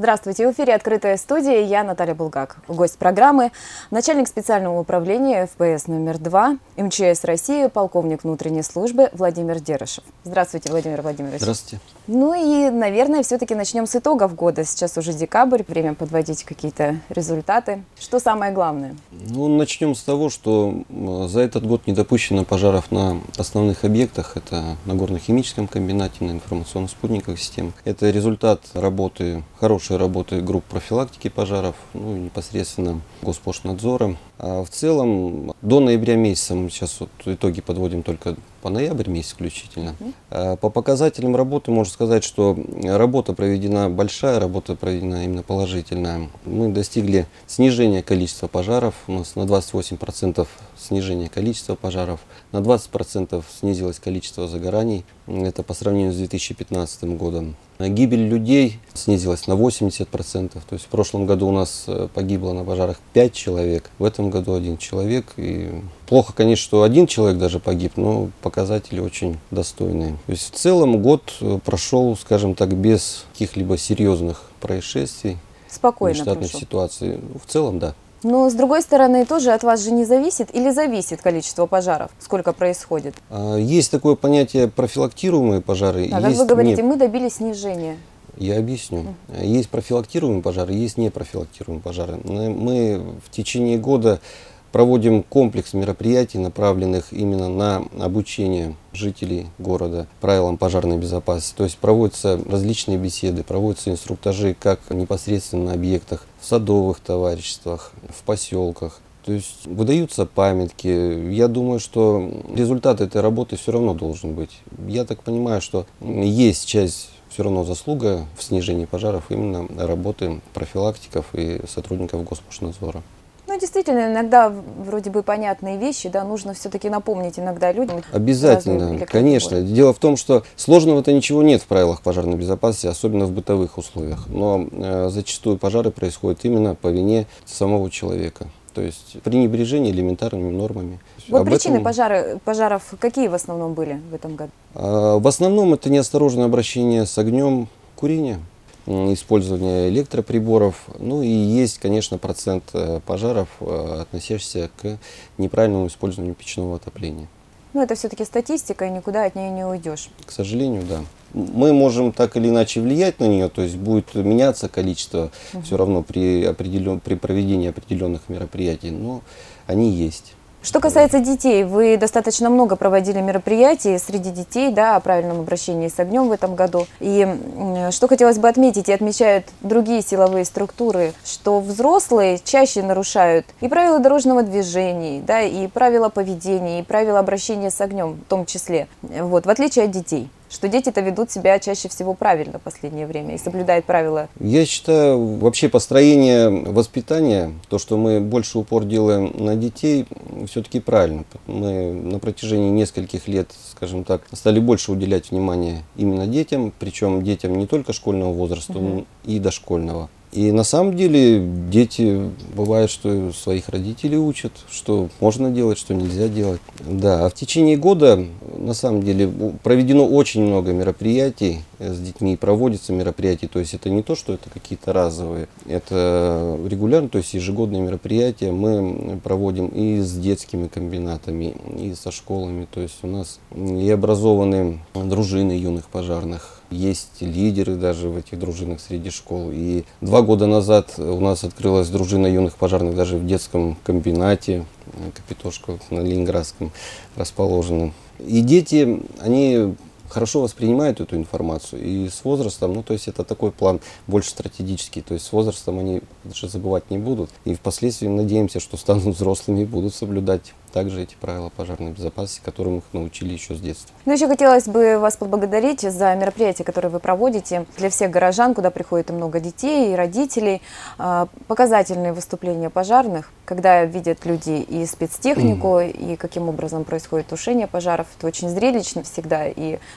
Здравствуйте, в эфире «Открытая студия», я Наталья Булгак. Гость программы – начальник специального управления ФПС номер 2 МЧС России, полковник внутренней службы Владимир Дерышев. Здравствуйте, Владимир Владимирович. Здравствуйте. Ну и, наверное, все-таки начнем с итогов года. Сейчас уже декабрь, время подводить какие-то результаты. Что самое главное? Ну, начнем с того, что за этот год не допущено пожаров на основных объектах. Это на горно-химическом комбинате, на информационно-спутниковых системах. Это результат работы, хорошей работы групп профилактики пожаров, ну, непосредственно Госпошнадзора. А в целом, до ноября месяца, мы сейчас вот итоги подводим только по ноябрь месяц включительно. По показателям работы можно сказать, что работа проведена большая, работа проведена именно положительная. Мы достигли снижения количества пожаров, у нас на 28% снижение количества пожаров, на 20% снизилось количество загораний, это по сравнению с 2015 годом. Гибель людей снизилась на 80%, то есть в прошлом году у нас погибло на пожарах 5 человек, в этом году 1 человек. И плохо, конечно, что 1 человек даже погиб, но показатели очень достойные. То есть в целом год прошел, скажем так, без каких-либо серьезных происшествий, Спокойно нештатных прошел. ситуаций. В целом, да. Но, с другой стороны, тоже от вас же не зависит или зависит количество пожаров? Сколько происходит? Есть такое понятие профилактируемые пожары. А как есть вы говорите, мы добились снижения. Я объясню. Есть профилактируемые пожары, есть непрофилактируемые пожары. Мы в течение года проводим комплекс мероприятий, направленных именно на обучение жителей города правилам пожарной безопасности. То есть проводятся различные беседы, проводятся инструктажи как непосредственно на объектах, в садовых товариществах, в поселках. То есть выдаются памятки. Я думаю, что результат этой работы все равно должен быть. Я так понимаю, что есть часть все равно заслуга в снижении пожаров именно работы профилактиков и сотрудников Госпошнадзора. Ну, действительно, иногда вроде бы понятные вещи, да, нужно все-таки напомнить иногда людям. Обязательно, конечно. Дело в том, что сложного-то ничего нет в правилах пожарной безопасности, особенно в бытовых условиях. Но зачастую пожары происходят именно по вине самого человека. То есть пренебрежение элементарными нормами. Вот причины пожаров какие в основном были в этом году? В основном это неосторожное обращение с огнем, курение, использование электроприборов. Ну и есть, конечно, процент пожаров, относящихся к неправильному использованию печного отопления. Ну, это все-таки статистика, и никуда от нее не уйдешь. К сожалению, да. Мы можем так или иначе влиять на нее, то есть будет меняться количество все равно при проведении определенных мероприятий, но они есть. Что касается детей, вы достаточно много проводили мероприятий среди детей, да, о правильном обращении с огнем в этом году. И что хотелось бы отметить, и отмечают другие силовые структуры, что взрослые чаще нарушают и правила дорожного движения, да, и правила поведения, и правила обращения с огнем в том числе, вот, в отличие от детей. Что дети-то ведут себя чаще всего правильно в последнее время и соблюдают правила. Я считаю, вообще построение воспитания, то, что мы больше упор делаем на детей, все-таки правильно. Мы на протяжении нескольких лет, скажем так, стали больше уделять внимание именно детям, причем детям не только школьного возраста, но и дошкольного. И на самом деле дети, бывает, что своих родителей учат, что можно делать, что нельзя делать. Да, а в течение года, на самом деле, проведено очень много мероприятий с детьми, проводятся мероприятия. То есть это не то, что это какие-то разовые, это регулярно, то есть ежегодные мероприятия мы проводим и с детскими комбинатами, и со школами. То есть у нас и образованы дружины юных пожарных. Есть лидеры даже в этих дружинах среди школ. И 2 года назад у нас открылась дружина юных пожарных даже в детском комбинате, Капитошка на Ленинградском расположена. И дети, они хорошо воспринимают эту информацию. И с возрастом, ну то есть это такой план больше стратегический, то есть с возрастом они даже забывать не будут. И впоследствии надеемся, что станут взрослыми и будут соблюдать также эти правила пожарной безопасности, которым их научили еще с детства. Ну, еще хотелось бы вас поблагодарить за мероприятия, которые вы проводите для всех горожан, куда приходит и много детей, и родителей. Показательные выступления пожарных, когда видят люди и спецтехнику, и каким образом происходит тушение пожаров. Это очень зрелищно всегда, и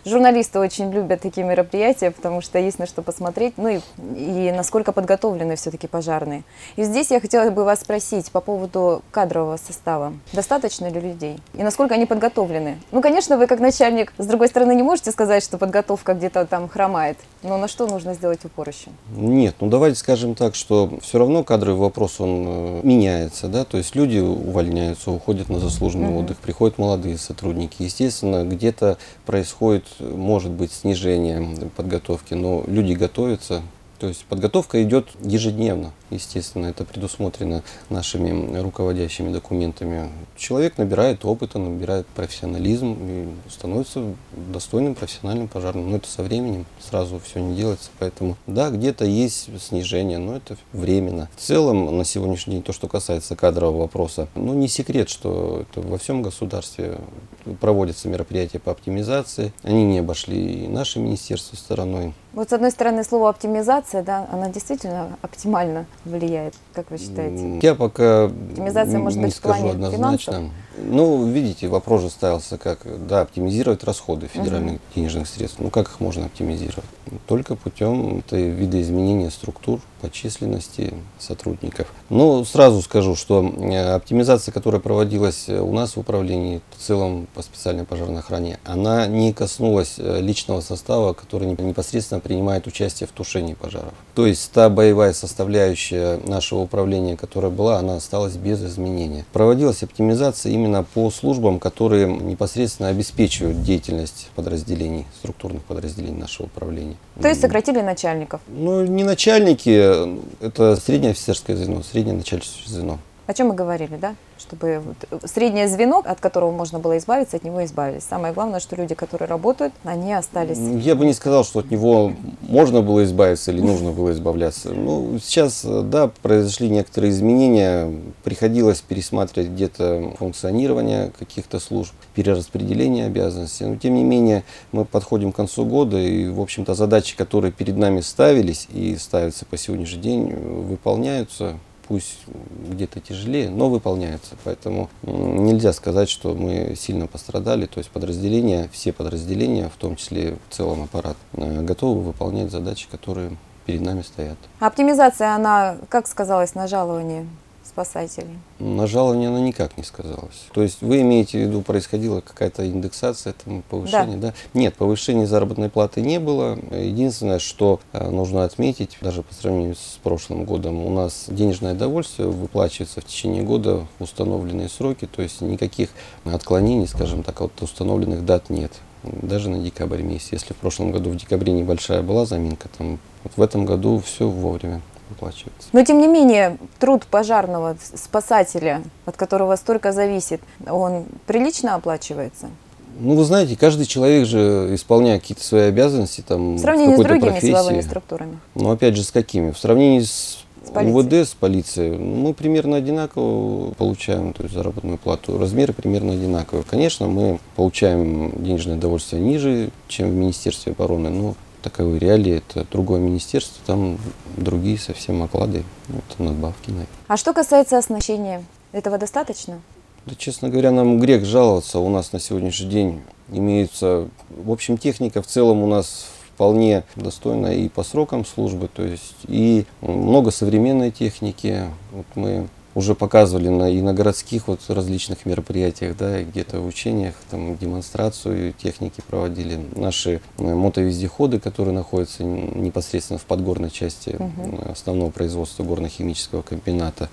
журналисты очень любят такие мероприятия, потому что есть на что посмотреть, ну и насколько подготовлены все-таки пожарные. И здесь я хотела бы вас спросить по поводу кадрового состава. Достаточно ли людей? И насколько они подготовлены? Ну, конечно, вы как начальник, с другой стороны, не можете сказать, что подготовка где-то там хромает, но на что нужно сделать упор еще? Нет, ну давайте скажем так, что все равно кадровый вопрос, он меняется, да, то есть люди увольняются, уходят на заслуженный отдых, приходят молодые сотрудники. Естественно, где-то происходит, может быть, снижение подготовки, но люди готовятся. То есть подготовка идет ежедневно, естественно, это предусмотрено нашими руководящими документами. Человек набирает опыта, набирает профессионализм и становится достойным профессиональным пожарным. Но это со временем, сразу все не делается, поэтому да, где-то есть снижение, но это временно. В целом, на сегодняшний день, то, что касается кадрового вопроса, ну не секрет, что это во всем государстве проводятся мероприятия по оптимизации, они не обошли и наше министерство стороной. Вот с одной стороны, слово оптимизация, да, она действительно оптимально влияет, как вы считаете? Я пока Оптимизация, может не быть, в скажу плане однозначно. финансов? Ну, видите, вопрос же ставился как, да, оптимизировать расходы федеральных денежных средств. Ну, как их можно оптимизировать? Только путем видоизменения структур по численности сотрудников. Но сразу скажу, что оптимизация, которая проводилась у нас в управлении, в целом по специальной пожарной охране, она не коснулась личного состава, который непосредственно принимает участие в тушении пожаров. То есть та боевая составляющая нашего управления, которая была, она осталась без изменения. Проводилась оптимизация именно по службам, которые непосредственно обеспечивают деятельность подразделений, структурных подразделений нашего управления. То есть сократили начальников? Ну, не начальники, это среднее офицерское звено, среднее начальственное звено. О чем мы говорили, да? Чтобы вот среднее звено, от которого можно было избавиться, от него избавились. Самое главное, что люди, которые работают, они остались. Я бы не сказал, что от него можно было избавиться или нужно было избавляться. Ну, сейчас, да, произошли некоторые изменения. Приходилось пересматривать где-то функционирование каких-то служб, перераспределение обязанностей. Но, тем не менее, мы подходим к концу года, и, в общем-то, задачи, которые перед нами ставились и ставятся по сегодняшний день, выполняются. Пусть где-то тяжелее, но выполняется. Поэтому нельзя сказать, что мы сильно пострадали. То есть подразделения, все подразделения, в том числе в целом аппарат, готовы выполнять задачи, которые перед нами стоят. Оптимизация, она как сказалась на жаловании спасателей? На жалование она никак не сказалась. То есть вы имеете в виду, происходила какая-то индексация, там, повышение, да? Нет, повышения заработной платы не было. Единственное, что нужно отметить, даже по сравнению с прошлым годом, у нас денежное довольствие выплачивается в течение года в установленные сроки, то есть никаких отклонений, скажем так, от установленных дат нет. Даже на декабрь месяц. Если в прошлом году в декабре небольшая была заминка, там, вот в этом году все вовремя выплачивается. Но тем не менее, труд пожарного спасателя, от которого столько зависит, он прилично оплачивается? Ну, вы знаете, каждый человек же, исполняя какие-то свои обязанности, там, В сравнении с другими профессии, силовыми структурами? Ну, опять же, с какими? В сравнении с полицией. УВД, с полицией, мы примерно одинаково получаем, то есть заработную плату. Размеры примерно одинаковые. Конечно, мы получаем денежное довольствие ниже, чем в Министерстве обороны, но таковы реалии, это другое министерство, там другие совсем оклады, это надбавки. А что касается оснащения, этого достаточно? Да, честно говоря, нам грех жаловаться. У нас на сегодняшний день имеются, в общем, техника в целом у нас вполне достойная и по срокам службы, то есть и много современной техники. Вот мы уже показывали и на городских вот различных мероприятиях, да, и где-то в учениях, там, демонстрацию техники проводили. Наши мотовездеходы, которые находятся непосредственно в подгорной части основного производства горно-химического комбината.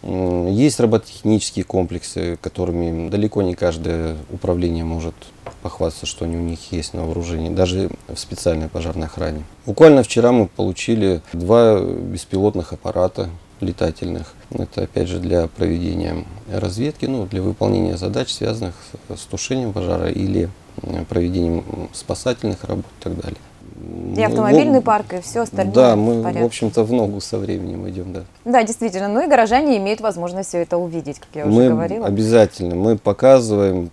Есть робототехнические комплексы, которыми далеко не каждое управление может похвастаться, что они у них есть на вооружении, даже в специальной пожарной охране. Буквально вчера мы получили 2 беспилотных аппарата летательных. Это опять же для проведения разведки, ну, для выполнения задач, связанных с тушением пожара или проведением спасательных работ и так далее. И автомобильный парк, и все остальное. Да, мы, в общем-то, в ногу со временем идем, да. Да, действительно. Ну и горожане имеют возможность все это увидеть, как я уже говорила. Обязательно. Мы показываем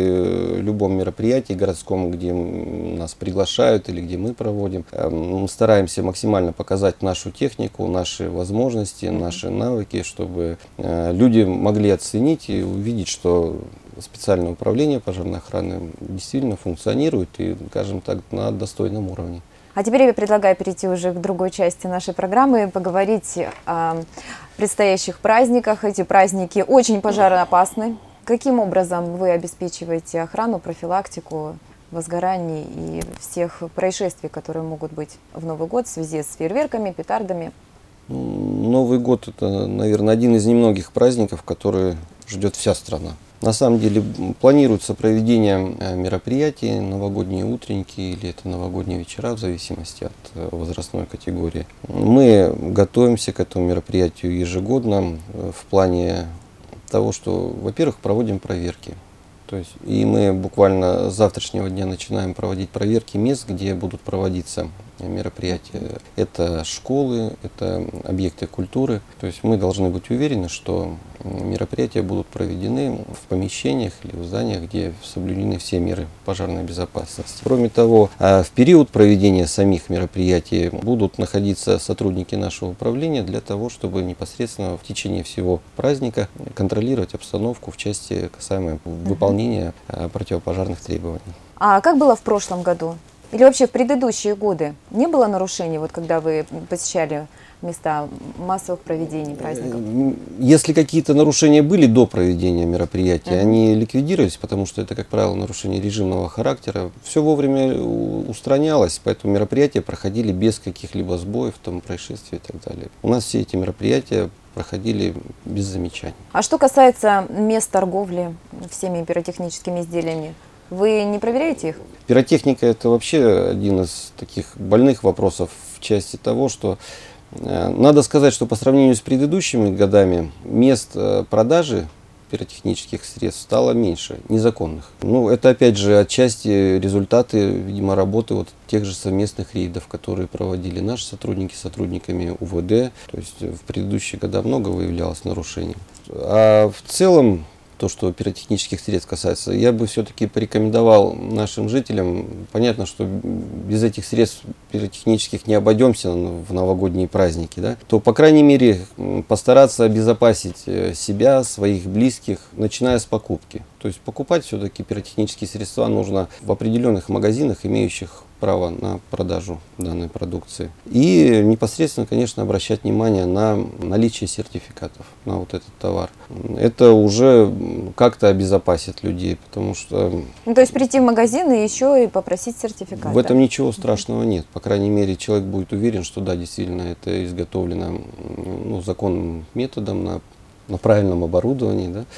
при любом мероприятии городском, где нас приглашают или где мы проводим. Мы стараемся максимально показать нашу технику, наши возможности, наши навыки, чтобы люди могли оценить и увидеть, что специальное управление пожарной охраны действительно функционирует и, скажем так, на достойном уровне. А теперь я предлагаю перейти уже к другой части нашей программы, поговорить о предстоящих праздниках. Эти праздники очень пожароопасны. Каким образом вы обеспечиваете охрану, профилактику возгораний и всех происшествий, которые могут быть в Новый год в связи с фейерверками, петардами? Новый год – это, наверное, один из немногих праздников, который ждет вся страна. На самом деле планируется проведение мероприятий, новогодние утренники или это новогодние вечера, в зависимости от возрастной категории. Мы готовимся к этому мероприятию ежегодно в плане того, что, во-первых, проводим проверки. То есть, и мы буквально с завтрашнего дня начинаем проводить проверки мест, где будут проводиться мероприятия. Это школы, это объекты культуры. То есть мы должны быть уверены, что мероприятия будут проведены в помещениях или в зданиях, где соблюдены все меры пожарной безопасности. Кроме того, в период проведения самих мероприятий будут находиться сотрудники нашего управления для того, чтобы непосредственно в течение всего праздника контролировать обстановку в части касаемой выполнения противопожарных требований. А как было в прошлом году? Или вообще в предыдущие годы не было нарушений, вот когда вы посещали места массовых проведений праздников? Если какие-то нарушения были до проведения мероприятия, они ликвидировались, потому что это, как правило, нарушение режимного характера. Все вовремя устранялось, поэтому мероприятия проходили без каких-либо сбоев, там, происшествий и так далее. У нас все эти мероприятия проходили без замечаний. А что касается мест торговли всеми пиротехническими изделиями, вы не проверяете их? Пиротехника – это вообще один из таких больных вопросов в части того, что надо сказать, что по сравнению с предыдущими годами мест продажи пиротехнических средств стало меньше, незаконных. Ну, это опять же отчасти результаты, видимо, работы вот тех же совместных рейдов, которые проводили наши сотрудники с сотрудниками УВД. То есть в предыдущие года много выявлялось нарушений. А в целом, то, что пиротехнических средств касается, я бы все-таки порекомендовал нашим жителям, понятно, что без этих средств пиротехнических не обойдемся в новогодние праздники, да, то, по крайней мере, постараться обезопасить себя, своих близких, начиная с покупки. То есть покупать все-таки пиротехнические средства нужно в определенных магазинах, имеющих право на продажу данной продукции. И непосредственно, конечно, обращать внимание на наличие сертификатов на вот этот товар. Это уже как-то обезопасит людей, потому что... Ну, то есть прийти в магазин и еще и попросить сертификат? В этом ничего страшного нет. По крайней мере, человек будет уверен, что да, действительно, это изготовлено законным методом, на правильном оборудовании. Да?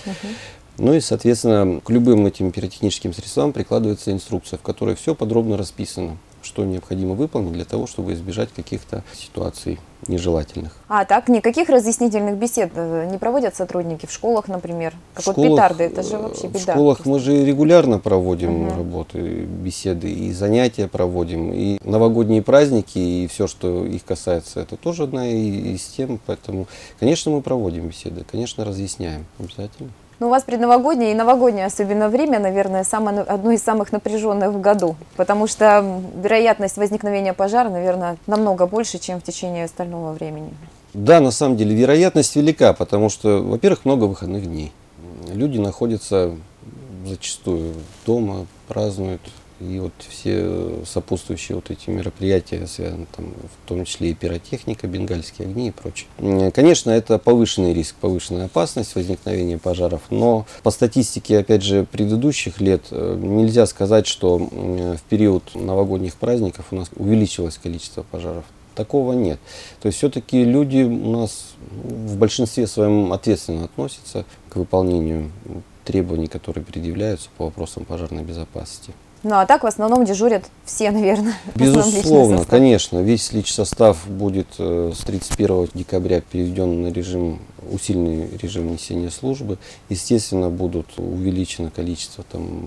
Ну и, соответственно, к любым этим пиротехническим средствам прикладывается инструкция, в которой все подробно расписано, что необходимо выполнить для того, чтобы избежать каких-то ситуаций нежелательных. А так, никаких разъяснительных бесед не проводят сотрудники в школах, например? Как вот петарды, это же вообще беда. В школах мы же регулярно проводим работы, беседы, и занятия проводим, и новогодние праздники, и все, что их касается, это тоже одна из тем, поэтому, конечно, мы проводим беседы, конечно, разъясняем обязательно. Ну, у вас предновогоднее и новогоднее особенно время, наверное, одно из самых напряженных в году, потому что вероятность возникновения пожара, наверное, намного больше, чем в течение остального времени. Да, на самом деле вероятность велика, потому что, во-первых, много выходных дней. Люди находятся зачастую дома, празднуют, и вот все сопутствующие вот эти мероприятия, связаны там, в том числе и пиротехника, бенгальские огни и прочее. Конечно, это повышенный риск, повышенная опасность возникновения пожаров, но по статистике, опять же, предыдущих лет нельзя сказать, что в период новогодних праздников у нас увеличилось количество пожаров. Такого нет. То есть все-таки люди у нас в большинстве своем ответственно относятся к выполнению требований, которые предъявляются по вопросам пожарной безопасности. Ну а так в основном дежурят все, наверное. Безусловно, конечно. Весь личсостав будет с 31 декабря переведен на усиленный режим несения службы. Естественно, будут увеличено количество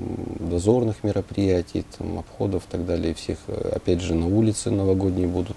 дозорных мероприятий, обходов и так далее. Всех, опять же, на улице новогодние будут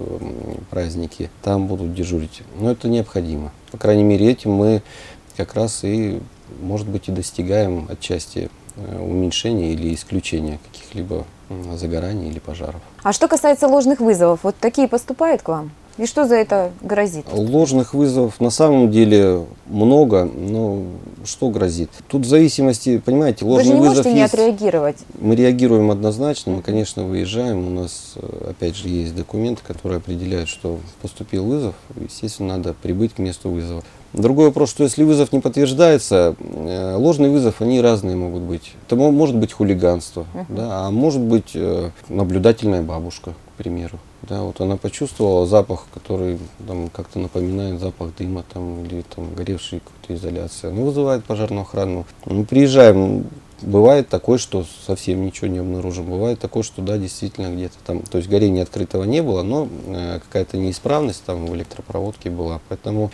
праздники. Там будут дежурить. Но это необходимо. По крайней мере, этим мы как раз и, может быть, и достигаем отчасти уменьшения или исключения каких-либо загораний или пожаров. А что касается ложных вызовов, вот такие поступают к вам? И что за это грозит? Ложных вызовов на самом деле много, но что грозит? Тут в зависимости, понимаете, Вы же ложный не вызов можете не есть. отреагировать. Мы реагируем однозначно, мы, конечно, выезжаем, у нас, опять же, есть документы, которые определяют, что поступил вызов, естественно, надо прибыть к месту вызова. Другой вопрос, что если вызов не подтверждается, ложный вызов, они разные могут быть. Это может быть хулиганство, да, а может быть наблюдательная бабушка, к примеру. Да, вот она почувствовала запах, который там как-то напоминает запах дыма там, или там горевшей какой-то изоляции. Она вызывает пожарную охрану. Мы приезжаем. Бывает такое, что совсем ничего не обнаружим. Бывает такое, что да, действительно где-то там, то есть горения открытого не было, но какая-то неисправность там в электропроводке была. Поэтому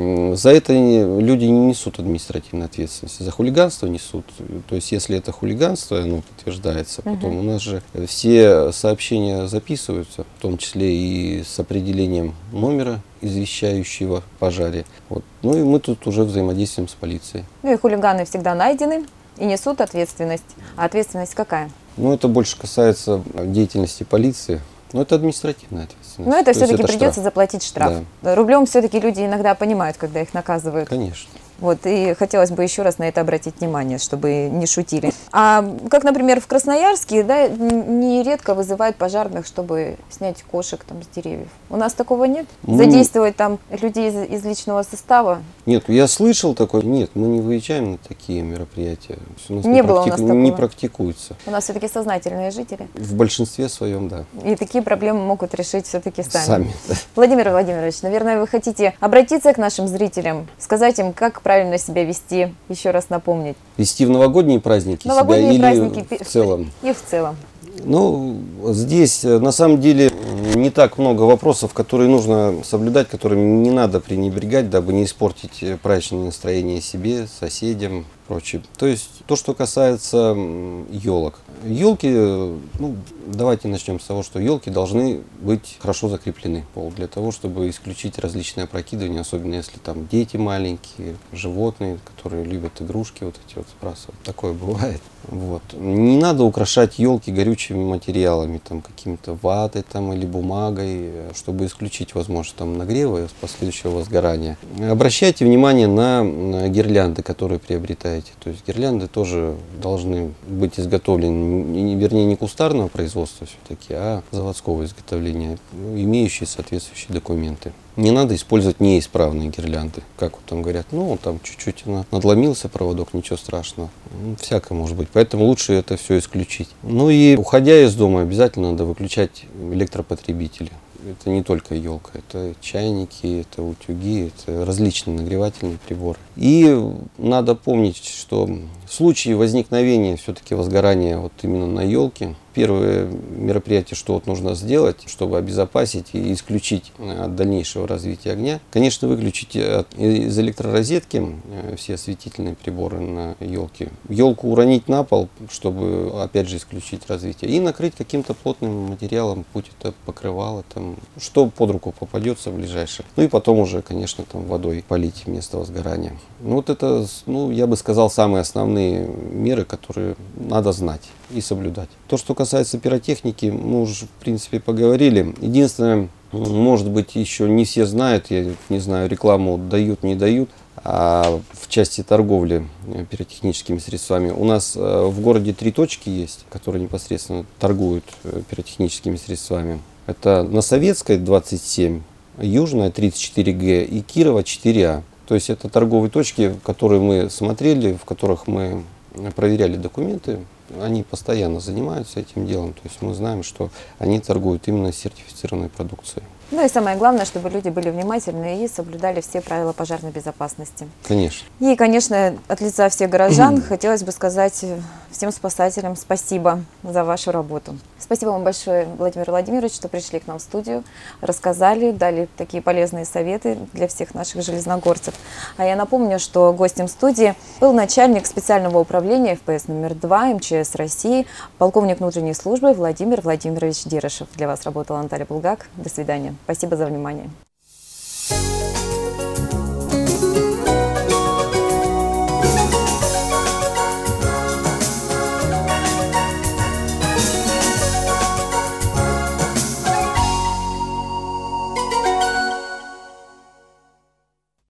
за это люди не несут административной ответственности. За хулиганство несут. То есть если это хулиганство, оно подтверждается, потом у нас же все сообщения записываются, в том числе и с определением номера, извещающего о пожаре. Вот. Ну и мы тут уже взаимодействуем с полицией. Ну и хулиганы всегда найдены и несут ответственность. А ответственность какая? Ну, это больше касается деятельности полиции. Но это административная ответственность. Но это То есть все-таки это придется штраф. заплатить штраф. Да. Рублем все-таки люди иногда понимают, когда их наказывают. Конечно. Вот, и хотелось бы еще раз на это обратить внимание, чтобы не шутили. А как, например, в Красноярске, да, нередко вызывают пожарных, чтобы снять кошек там с деревьев. У нас такого нет? Задействовать там людей из личного состава? Нет, я слышал такое. Нет, мы не выезжаем на такие мероприятия. У нас Не было у нас не такого. практикуется. У нас все-таки сознательные жители. В большинстве своем, да. И такие проблемы могут решить все-таки сами. Сами. Да. Владимир Владимирович, наверное, вы хотите обратиться к нашим зрителям, сказать им, как правильно себя вести, еще раз напомнить. Вести в новогодние праздники Новогодние себя праздники или в целом? И в целом. Ну, здесь на самом деле не так много вопросов, которые нужно соблюдать, которыми не надо пренебрегать, дабы не испортить праздничное настроение себе, соседям, прочее. То есть то, что касается елок. Елки, ну, давайте начнем с того, что елки должны быть хорошо закреплены для того, чтобы исключить различные опрокидывания, особенно если там дети маленькие, животные, которые любят игрушки вот эти вот сбрасывать. Такое бывает. Вот. Не надо украшать елки горючими материалами, там какими-то ватой там, или бумагой, чтобы исключить возможность там нагрева и последующего возгорания. Обращайте внимание на гирлянды, которые приобретаете. То есть гирлянды тоже должны быть изготовлены, вернее, не кустарного производства все-таки, а заводского изготовления, имеющие соответствующие документы. Не надо использовать неисправные гирлянды. Как вот там говорят, ну, там чуть-чуть надломился проводок, ничего страшного. Всякое может быть. Поэтому лучше это все исключить. Ну и уходя из дома, обязательно надо выключать электропотребители. Это не только елка, это чайники, это утюги, это различные нагревательные приборы. И надо помнить, что в случае возникновения все-таки возгорания вот именно на елке, первое мероприятие, что вот нужно сделать, чтобы обезопасить и исключить от дальнейшего развития огня, конечно, выключить из электророзетки все осветительные приборы на елке. Елку уронить на пол, чтобы опять же исключить развитие, и накрыть каким-то плотным материалом, будь это покрывало, там, что под руку попадется ближайшее. Ну и потом уже, конечно, там водой полить место возгорания. Ну вот это, ну, я бы сказал, самые основные меры, которые надо знать и соблюдать. То, что касается пиротехники, мы уже, в принципе, поговорили. Единственное, может быть, еще не все знают, я не знаю, рекламу дают, не дают, а в части торговли пиротехническими средствами. У нас в городе 3 точки есть, которые непосредственно торгуют пиротехническими средствами. Это на Советской 27, Южная 34Г и Кирова 4А. То есть это торговые точки, которые мы смотрели, в которых мы проверяли документы. Они постоянно занимаются этим делом. То есть мы знаем, что они торгуют именно сертифицированной продукцией. Ну и самое главное, чтобы люди были внимательны и соблюдали все правила пожарной безопасности. Конечно. И, конечно, от лица всех горожан хотелось бы сказать всем спасателям спасибо за вашу работу. Спасибо вам большое, Владимир Владимирович, что пришли к нам в студию, рассказали, дали такие полезные советы для всех наших железногорцев. А я напомню, что гостем студии был начальник специального управления ФПС номер 2 МЧС России, полковник внутренней службы Владимир Владимирович Дерешев. Для вас работала Наталья Булгак. До свидания. Спасибо за внимание.